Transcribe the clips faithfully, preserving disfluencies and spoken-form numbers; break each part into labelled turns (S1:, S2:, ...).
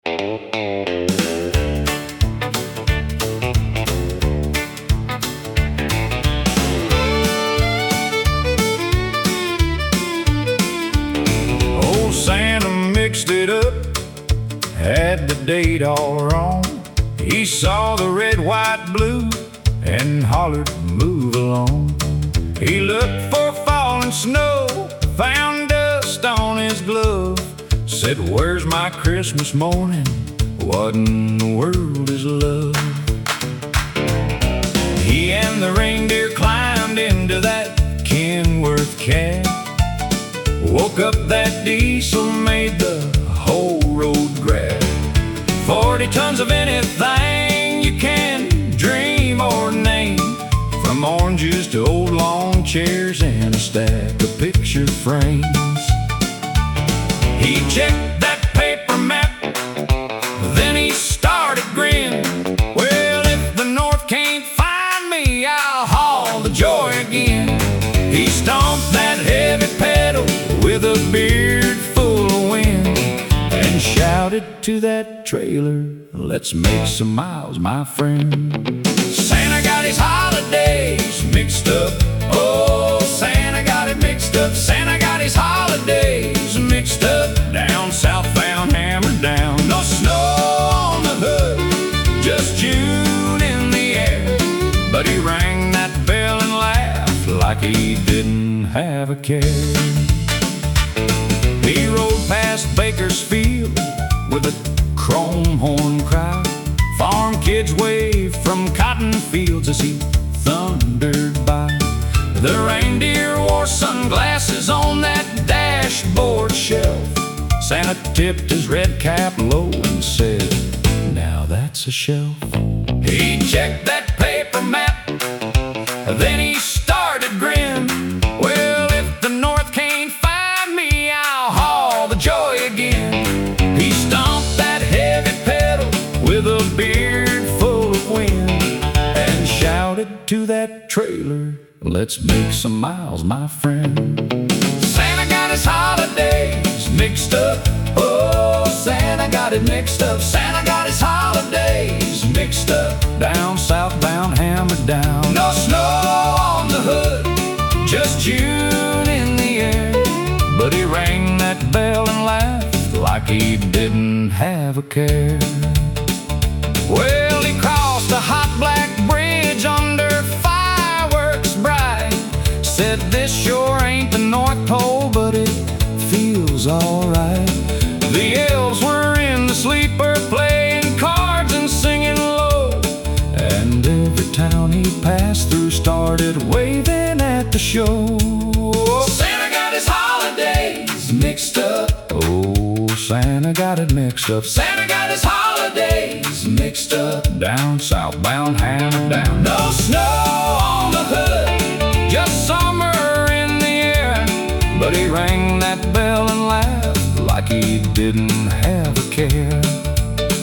S1: Old Santa mixed it up, had the date all wrong. He saw the red, white, blue and hollered, "Move along." He looked for falling snow, found dust on his glove, said, "Where's my Christmas morning? What in the world is love?" He and the reindeer climbed into that Kenworth cab, woke up that diesel, made the whole road grab. Forty tons of anything you can dream or name, from oranges to old lawn chairs and a stack of picture frames. He checked that paper map, then he started grinning. "Well, if the North can't find me, I'll haul the joy again." He stomped that heavy pedal with a beard full of wind and shouted to that trailer, "Let's make some miles, my friend." Santa got his holidays mixed up. Oh, Santa got it mixed up. Santa got his holidays mixed up. Down southbound, hammered down. No snow on the hood, just June in the air. But he rang that bell and laughed like he didn't have a care. He rode past Bakersfield with a chrome horn crowd. Farm kids waved from cotton fields as he thundered by. The reindeer wore sunglasses on that dashboard shelf. Santa tipped his red cap low and said, "Now that's a shelf." He checked that paper map, then he started grin. "Well, if the North can't find me, I'll haul the joy again." He stomped that heavy pedal with a beard full of wind and shouted to that trailer, "Let's make some miles, my friend." Santa got his holidays mixed up. Oh, Santa got it mixed up. Santa got his holidays mixed up. Down southbound, hammered down. No snow on the hood, just June in the air. But he rang that bell and laughed like he didn't have a care. Well, he crossed a hot black bridge under fireworks bright. Said, "This sure ain't the North Pole, but it feels alright." The elves were in the sleeper playing cards and singing low, and every town he passed through started waving at the show. Santa got his holidays mixed up. Oh, Santa got it mixed up. Santa got his holidays mixed up. Down southbound, hammered down. No snow on the hood, just summer in the air. But he rang that bell and laughed like he didn't have a care.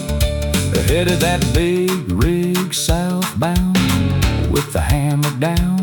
S1: Headed that big rig southbound with the hammer down.